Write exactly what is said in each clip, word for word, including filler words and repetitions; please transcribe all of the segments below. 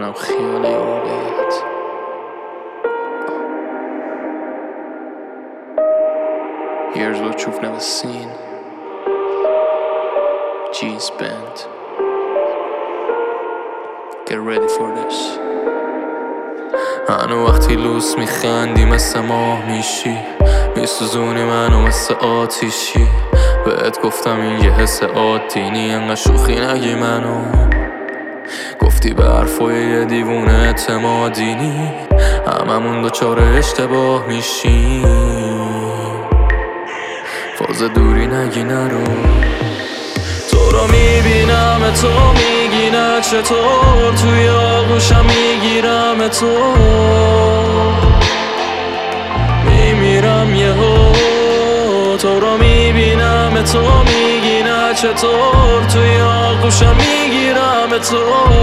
میکنم خیال یه موقعیت. Here's what you've never seen. G's band. Get ready for this. هنو وقتی لوس میخندی مثل ماه میشی، میسوزونی منو مثل آتیشی. بهت گفتم این یه حس عادی نی، انقدر شوخی نگی منو. گفتی به حرفای یه دیوونه اعتمادی نی، هممون دوچار اشتباه میشیم. فاز دوری نگی نرو. تو رو میبینم تو میگی نه چطور، توی آغوشم میگیرم تو، میمیرم یهو. تو رو میبینم تو میگی نه چطور، توی آغوشم میگیرم تو،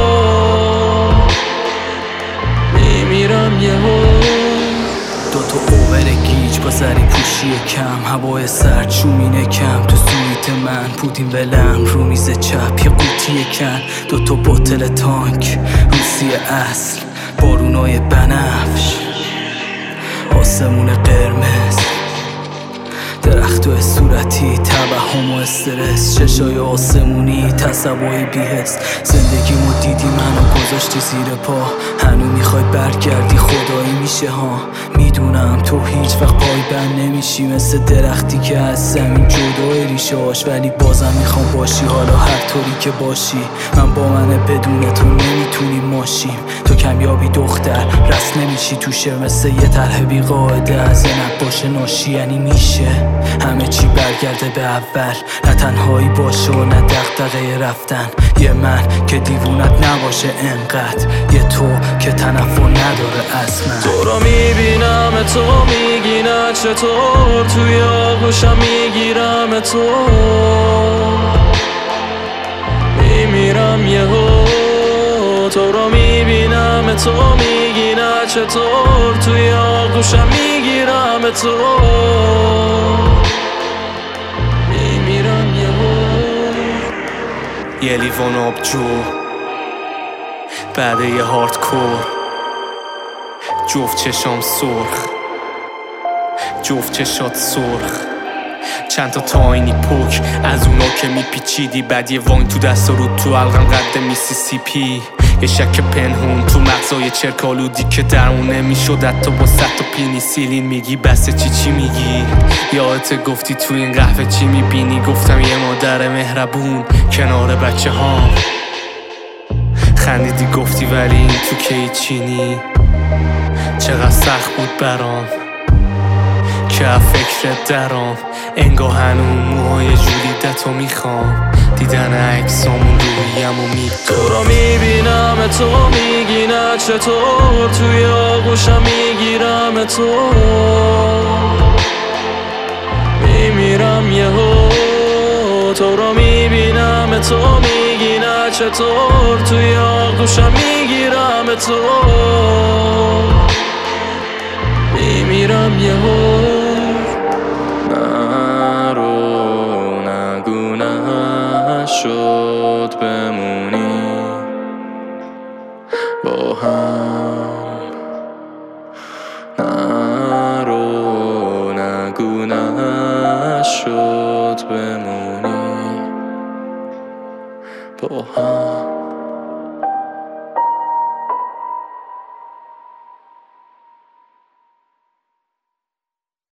میمیرم یهو. دوتا اوور گیج با سری پوشی کم، هوای سرد شومینه کم تو سویت من. پودین ولم رو میز چپ یه قوطی کن، دوتا بوتل تانک روسی اصل، بارونای بنفش، آسمون قرمز، درخت صورتی، توهم و استرس، چشای آسمونی، تصوای بی‌حس. زندگیمو دیدی منو گذاشتی زیر پا، هنو میخوای برگردی خدایی میشه ها. میدونم تو هیچ وقت پایبند نمیشی، مثل درختی که از زمین جدای ریشه‌هاش، ولی بازم میخوام باشی حالا هر طوری که باشی. من با منه بدون تو نمیتونیم ماشیم، تو کمیابی دختر رست نمیشی تو شعر، مثل یه طرح بی قاعده از یه نقاش ناشی. یعنی میشه همه چی برگرده به اول، نه تنهایی باشه و نه دغدغه رفتن. یه من که دیوونت نباشه انقدر، یه تو که تنفر نداره اصلا. تو رو میبینم تو میگی نه چطور، توی آغوشم میگیرم تو، میمیرم یهو. تو رو میبینم تو میگی نه چطور، توی آغوشم میگیرم تو، میمیرم یهو. یه لیوان آبجو بعد یه هاردکور، جفت چشام سرخ، جفت چشات سرخ، چند تا تاینی پوک از اونا که میپیچیدی، بعد یه واین تو دست و رو تو القم قد میسیسیپی. یه شک پنهون تو مغزای چرکالودی که درمون نمیشد حتی با صد تا پینیسیلین. میگی بسه چی چی میگی؟ یادت گفتی تو این قهوه چی میبینی؟ گفتم یه مادر مهربون کنار بچه هام. خندیدی گفتی ولی این تو که چینی. چقدر سخت بود برام که فکرت درام، انگاه هنون موهای جولیدتو میخوام، دیدن عکسامون رویمو میگم. تو رو میبینم تو میگی نه چطور، توی آغوشم میگیرم تو، میمیرم یهو. تو رو میبینم تو میگی نه چطور، توی آغوشم میگیرم تو، میمیرم یهو. نرو نگو نشد بمونی با هم، نرو نگو نشد بمونی با هم.